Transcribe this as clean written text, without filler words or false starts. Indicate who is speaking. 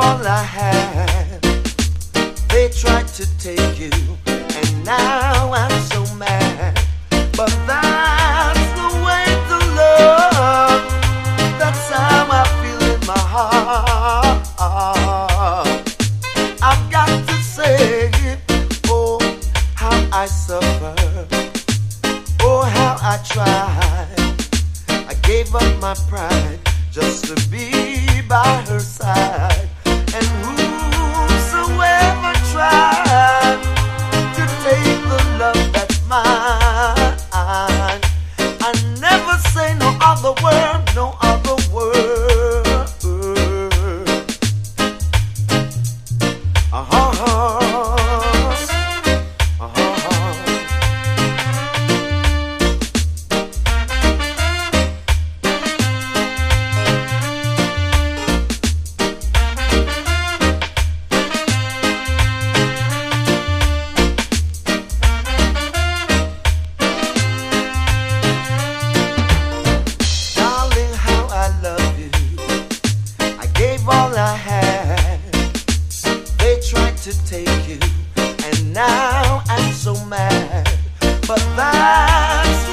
Speaker 1: all I had. They tried to take you, and now I'm so mad. But that's the way to love. That's how I feel in my heart. I've got to say, oh, how I suffer. Oh, how I tried. I gave up my pride just to be by her side. And whosoever tried to take the love that's mine, I never say no other word, no other word. All I had, they tried to take you, and now I'm so mad. But that's